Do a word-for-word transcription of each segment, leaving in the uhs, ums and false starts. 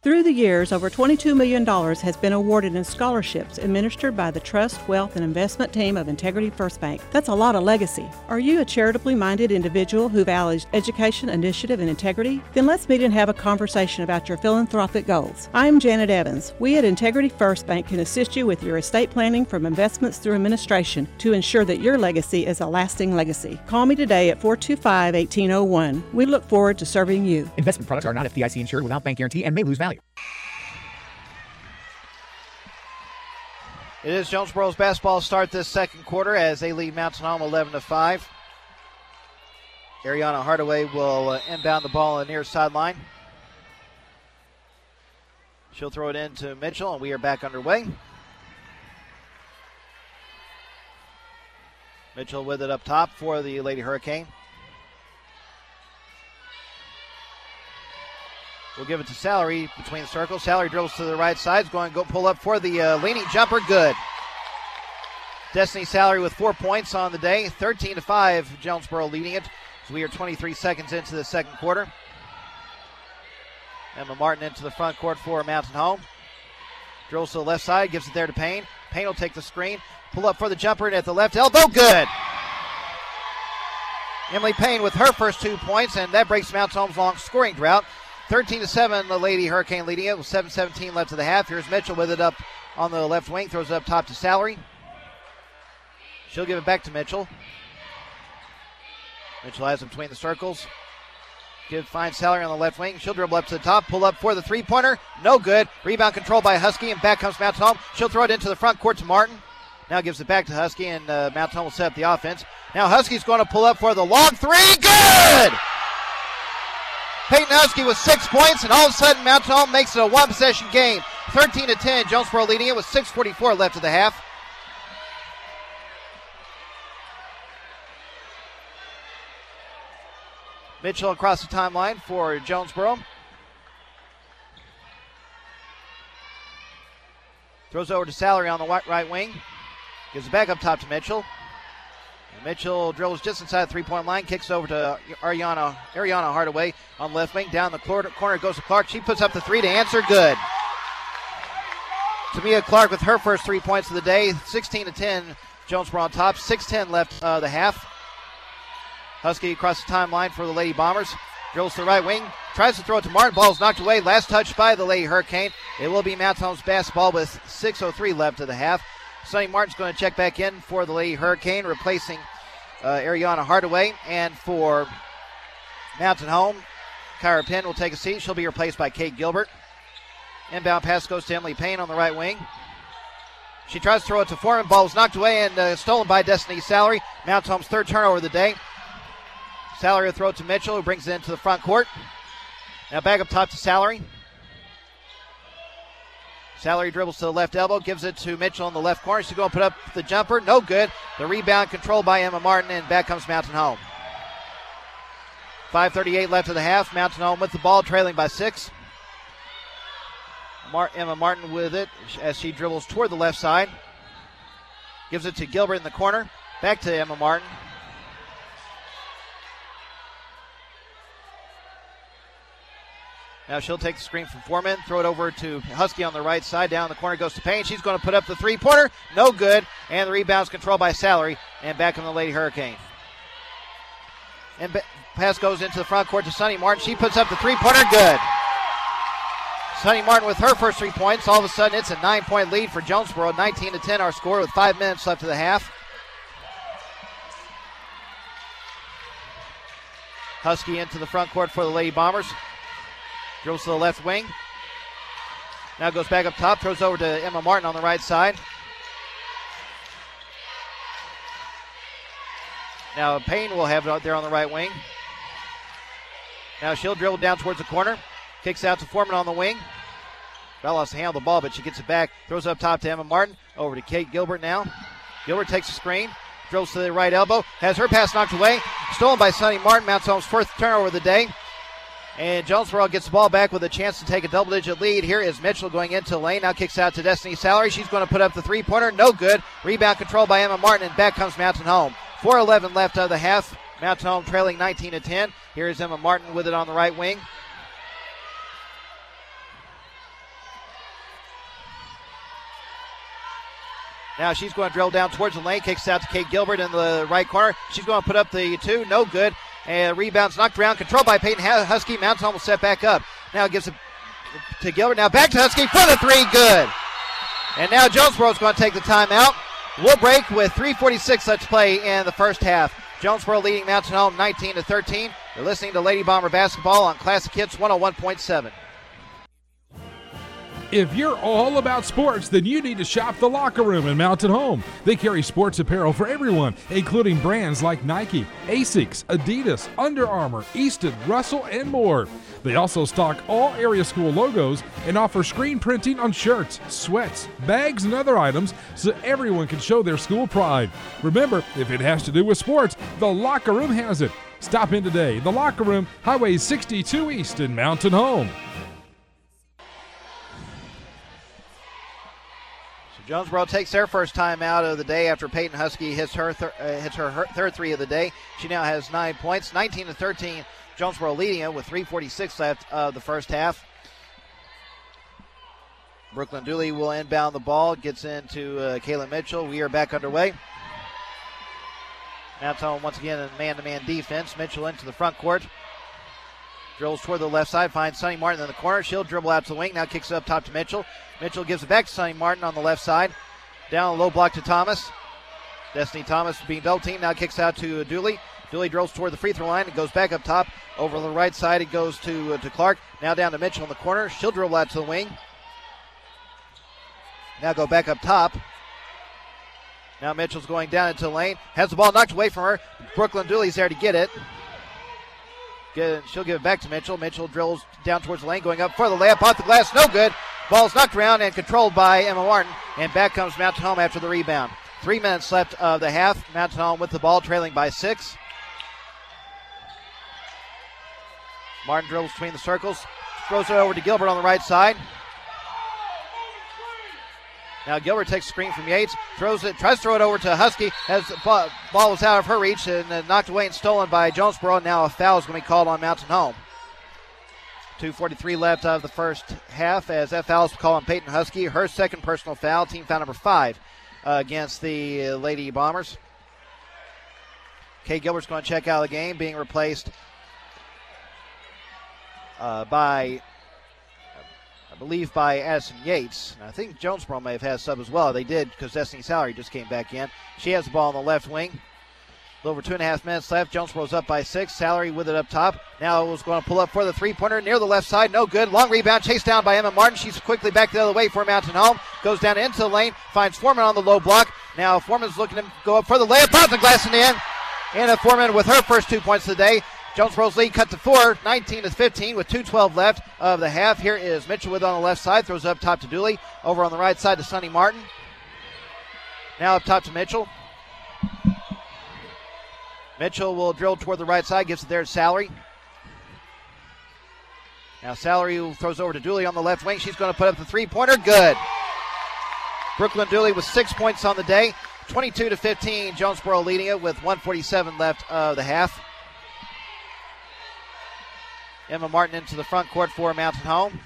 Through the years, over twenty-two million dollars has been awarded in scholarships administered by the Trust, Wealth, and Investment team of Integrity First Bank. That's a lot of legacy. Are you a charitably minded individual who values education, initiative, and integrity? Then let's meet and have a conversation about your philanthropic goals. I'm Janet Evans. We at Integrity First Bank can assist you with your estate planning from investments through administration to ensure that your legacy is a lasting legacy. Call me today at four two five, one eight zero one. We look forward to serving you. Investment products are not F D I C insured without bank guarantee and may lose value. It is Jonesboro's basketball start this second quarter as they lead Mountain Home eleven to five. Ariana Hardaway will uh, inbound the ball on the near sideline. She'll throw it in to Mitchell, and we are back underway. Mitchell with it up top for the Lady Hurricane. We'll give it to Salary between the circles. Salary drills to the right side. Is going to go pull up for the uh, leaning jumper. Good. Destiny Salary with four points on the day. thirteen to five, Jonesboro leading it. So we are twenty-three seconds into the second quarter. Emma Martin into the front court for Mountain Home. Drills to the left side. Gives it there to Payne. Payne will take the screen. Pull up for the jumper and at the left elbow. Good. Emily Payne with her first two points, and that breaks Mountain Home's long scoring drought. thirteen to seven, the Lady Hurricane leading it with seven seventeen left of the half. Here's Mitchell with it up on the left wing. Throws it up top to Salary. She'll give it back to Mitchell. Mitchell has it between the circles. Give finds Salary on the left wing. She'll dribble up to the top. Pull up for the three-pointer. No good. Rebound controlled by Husky, and back comes Mountain Home. She'll throw it into the front court to Martin. Now gives it back to Husky, and uh, Mountain Home will set up the offense. Now Husky's going to pull up for the long three. Good! Peyton Husky with six points, and all of a sudden Mountain Home makes it a one-possession game. thirteen to ten, Jonesboro leading it with six forty-four left of the half. Mitchell across the timeline for Jonesboro. Throws over to Salary on the right wing. Gives it back up top to Mitchell. And Mitchell drills just inside the three-point line. Kicks over to Ariana, Ariana Hardaway on the left wing. Down the corner, corner goes to Clark. She puts up the three to answer. Good. Tamia Clark with her first three points of the day. sixteen to ten, Jonesboro on top. six ten left uh, the half. Husky across the timeline for the Lady Bombers. Drills to the right wing. Tries to throw it to Martin. Ball's knocked away. Last touch by the Lady Hurricane. It will be Mountain Home's basketball with six oh three left of the half. Sonny Martin's going to check back in for the Lady Hurricane, replacing uh, Ariana Hardaway. And for Mountain Home, Kyra Penn will take a seat. She'll be replaced by Kate Gilbert. Inbound pass goes to Emily Payne on the right wing. She tries to throw it to Foreman. Ball was knocked away and uh, stolen by Destiny Salary. Mountain Home's third turnover of the day. Salary will throw it to Mitchell, who brings it into the front court. Now back up top to Salary. Salary dribbles to the left elbow, gives it to Mitchell in the left corner. She's going to put up the jumper. No good. The rebound controlled by Emma Martin, and back comes Mountain Home. five thirty-eight left of the half. Mountain Home with the ball, trailing by six. Mar- Emma Martin with it as she dribbles toward the left side. Gives it to Gilbert in the corner. Back to Emma Martin. Now she'll take the screen from Foreman, throw it over to Husky on the right side. Down the corner goes to Payne. She's going to put up the three-pointer. No good. And the rebound's controlled by Salary. And back on the Lady Hurricane. And ba- pass goes into the front court to Sonny Martin. She puts up the three-pointer. Good. Sonny Martin with her first three points. All of a sudden, it's a nine-point lead for Jonesboro. nineteen to ten our score with five minutes left of the half. Husky into the front court for the Lady Bombers. Drills to the left wing. Now goes back up top. Throws over to Emma Martin on the right side. Now Payne will have it out there on the right wing. Now she'll dribble down towards the corner. Kicks out to Foreman on the wing. Bell lost to handle the ball, but she gets it back. Throws it up top to Emma Martin. Over to Kate Gilbert now. Gilbert takes the screen. Drills to the right elbow. Has her pass knocked away. Stolen by Sonny Martin. Mountain Home's first turnover of the day. And Jonesboro gets the ball back with a chance to take a double-digit lead. Here is Mitchell going into the lane. Now kicks out to Destiny Salary. She's going to put up the three-pointer. No good. Rebound controlled by Emma Martin, and back comes Mountain Home. four eleven left of the half. Mountain Home trailing nineteen to ten. Here is Emma Martin with it on the right wing. Now she's going to drill down towards the lane, kicks out to Kate Gilbert in the right corner. She's going to put up the two, no good. And rebounds knocked around, controlled by Peyton Husky. Mountain Home will set back up. Now gives it to Gilbert. Now back to Husky for the three, good. And now Jonesboro is going to take the timeout. We'll break with three forty-six left to play in the first half. Jonesboro leading Mountain Home nineteen to thirteen. You're listening to Lady Bomber Basketball on Classic Hits one oh one point seven. If you're all about sports, then you need to shop The Locker Room in Mountain Home. They carry sports apparel for everyone, including brands like Nike, Asics, Adidas, Under Armour, Easton, Russell, and more. They also stock all area school logos and offer screen printing on shirts, sweats, bags, and other items so everyone can show their school pride. Remember, if it has to do with sports, The Locker Room has it. Stop in today. The Locker Room, Highway sixty-two East in Mountain Home. Jonesboro takes their first time out of the day after Peyton Husky hits her thir- uh, hits her, her third three of the day. She now has nine points, nineteen to thirteen. Jonesboro leading it with three forty-six left of the first half. Brooklyn Dooley will inbound the ball, gets into uh, Kayla Mitchell. We are back underway. Now Tone once again in man-to-man defense. Mitchell into the front court. Drills toward the left side, finds Sonny Martin in the corner. She'll dribble out to the wing, now kicks it up top to Mitchell. Mitchell gives it back to Sonny Martin on the left side. Down a low block to Thomas. Destiny Thomas being double teamed, now kicks out to Dooley. Dooley drills toward the free throw line. It goes back up top. Over the right side, it goes to, uh, to Clark. Now down to Mitchell in the corner. She'll dribble out to the wing. Now go back up top. Now Mitchell's going down into the lane. Has the ball knocked away from her. Brooklyn Dooley's there to get it. Get, she'll give it back to Mitchell. Mitchell drills down towards the lane, going up for the layup. Off the glass, no good. Ball's knocked around and controlled by Emma Martin. And back comes Mountain Home after the rebound. Three minutes left of the half. Mountain Home with the ball, trailing by six. Martin drills between the circles. Throws it over to Gilbert on the right side. Now Gilbert takes a screen from Yates, throws it, tries to throw it over to Husky, as the ball, ball was out of her reach and uh, knocked away and stolen by Jonesboro. Now a foul is going to be called on Mountain Home. two forty-three left of the first half as that foul is called on Peyton Husky, her second personal foul, team foul number five uh, against the uh, Lady Bombers. Kay Gilbert's going to check out of the game, being replaced uh, by... I believe by Addison Yates. And I think Jonesboro may have had a sub as well. They did because Destiny Salary just came back in. She has the ball on the left wing. A little over two and a half minutes left. Jonesboro's up by six. Salary with it up top. Now it was going to pull up for the three-pointer near the left side. No good. Long rebound chased down by Emma Martin. She's quickly back the other way for Mountain Home. Goes down into the lane. Finds Foreman on the low block. Now Foreman's looking to go up for the layup. Off the glass and in. Anna Foreman with her first two points of the day. Jonesboro's lead cut to four, nineteen to fifteen with two twelve left of the half. Here is Mitchell with on the left side, throws it up top to Dooley. Over on the right side to Sonny Martin. Now up top to Mitchell. Mitchell will drill toward the right side, gives it there to Salary. Now Salary throws over to Dooley on the left wing. She's going to put up the three-pointer. Good. Brooklyn Dooley with six points on the day. twenty-two to fifteen, Jonesboro leading it with one forty-seven left of the half. Emma Martin into the front court for Mountain Home.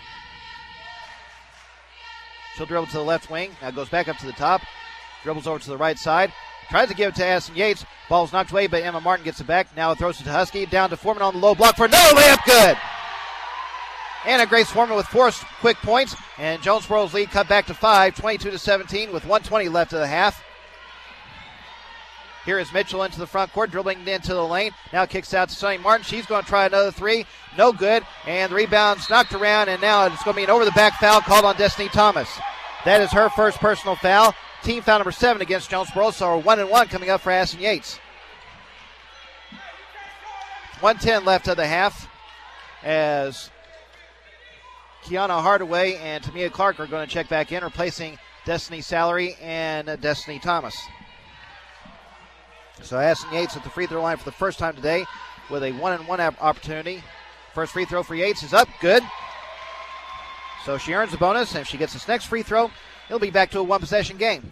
She'll dribble to the left wing. Now goes back up to the top. Dribbles over to the right side. Tries to give it to Addison Yates. Ball's knocked away, but Emma Martin gets it back. Now throws it to Husky. Down to Foreman on the low block for no layup. Good. Anna Grace Foreman with four quick points. And Jonesboro's lead cut back to five, twenty-two to seventeen with one twenty left of the half. Here is Mitchell into the front court, dribbling into the lane. Now kicks out to Sonny Martin. She's going to try another three. No good. And the rebound's knocked around, and now it's going to be an over-the-back foul called on Destiny Thomas. That is her first personal foul. Team foul number seven against Jonesboro, so we're one and one coming up for Addison Yates. one ten left of the half as Kiana Hardaway and Tamia Clark are going to check back in, replacing Destiny Salary and uh, Destiny Thomas. So Addison Yates at the free throw line for the first time today with a one-and-one opportunity. First free throw for Yates is up. Good. So she earns a bonus, and if she gets this next free throw, it'll be back to a one-possession game.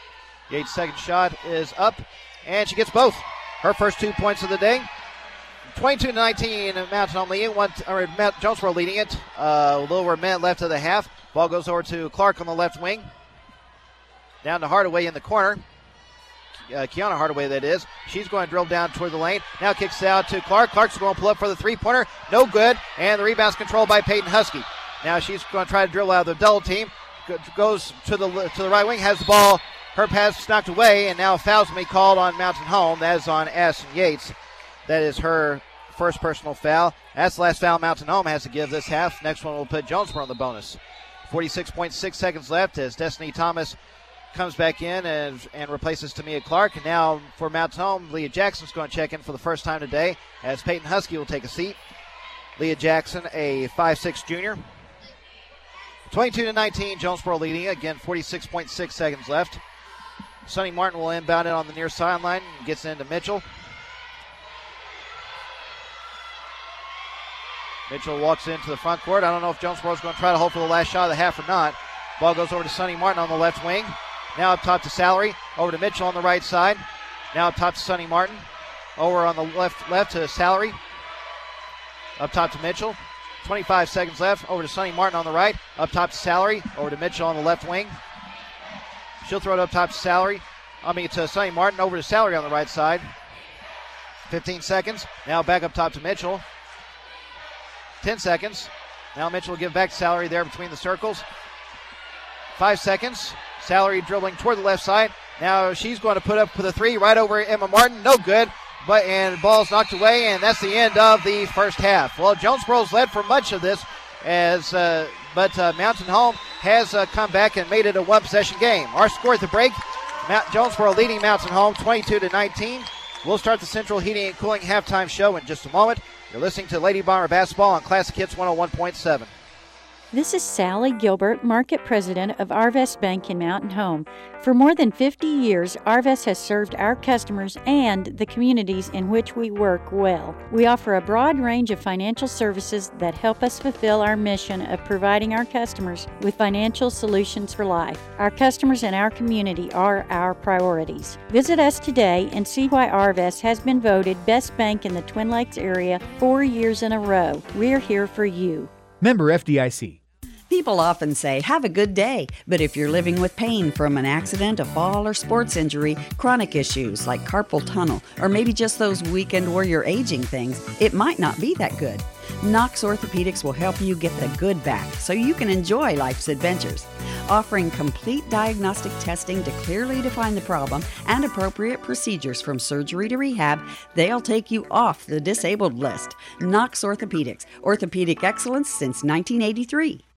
Yates' second shot is up, and she gets both. Her first two points of the day. twenty-two to nineteen, Mountain Home leading, one, or Jonesboro leading it. Uh, a little over a minute left of the half. Ball goes over to Clark on the left wing. Down to Hardaway in the corner. Uh, Kiana Hardaway, that is. She's going to drill down toward the lane. Now kicks out to Clark. Clark's going to pull up for the three-pointer. No good. And the rebound's controlled by Peyton Husky. Now she's going to try to drill out of the double team. Goes to the to the right wing. Has the ball. Her pass knocked away. And now a foul's going to be called on Mountain Home. That is on Ashton Yates. That is her first personal foul. That's the last foul Mountain Home has to give this half. Next one will put Jonesboro on the bonus. forty-six point six seconds left as Destiny Thomas comes back in and, and replaces Tamia Clark. And now for Mountain Home, Leah Jackson's going to check in for the first time today as Peyton Husky will take a seat. Leah Jackson, a five six junior. twenty-two to nineteen, Jonesboro leading. Again, forty-six point six seconds left. Sonny Martin will inbound it on the near sideline and gets into Mitchell. Mitchell walks into the front court. I don't know if Jonesboro's going to try to hold for the last shot of the half or not. Ball goes over to Sonny Martin on the left wing. Now up top to Salary. Over to Mitchell on the right side. Now up top to Sonny Martin. Over on the left left to Salary. Up top to Mitchell. twenty-five seconds left. Over to Sonny Martin on the right. Up top to Salary. Over to Mitchell on the left wing. She'll throw it up top to Salary. I mean to Sonny Martin. Over to Salary on the right side. fifteen seconds. Now back up top to Mitchell. ten seconds. Now Mitchell will give back to Salary there between the circles. Five seconds. Salary dribbling toward the left side. Now she's going to put up for the three right over Emma Martin. No good. But and ball's knocked away, and that's the end of the first half. Well, Jonesboro's led for much of this, as uh, but uh, Mountain Home has uh, come back and made it a one-possession game. Our score at the break: Mount Jonesboro leading Mountain Home twenty-two to nineteen. We'll start the Central Heating and Cooling halftime show in just a moment. You're listening to Lady Bomber basketball on Classic Hits one oh one point seven. This is Sally Gilbert, Market President of Arvest Bank in Mountain Home. For more than fifty years, Arvest has served our customers and the communities in which we work well. We offer a broad range of financial services that help us fulfill our mission of providing our customers with financial solutions for life. Our customers and our community are our priorities. Visit us today and see why Arvest has been voted Best Bank in the Twin Lakes area four years in a row. We're here for you. Member F D I C. People often say, have a good day, but if you're living with pain from an accident, a fall, or sports injury, chronic issues like carpal tunnel, or maybe just those weekend warrior aging things, it might not be that good. Knox Orthopedics will help you get the good back so you can enjoy life's adventures. Offering complete diagnostic testing to clearly define the problem and appropriate procedures from surgery to rehab, they'll take you off the disabled list. Knox Orthopedics, orthopedic excellence since nineteen eighty-three.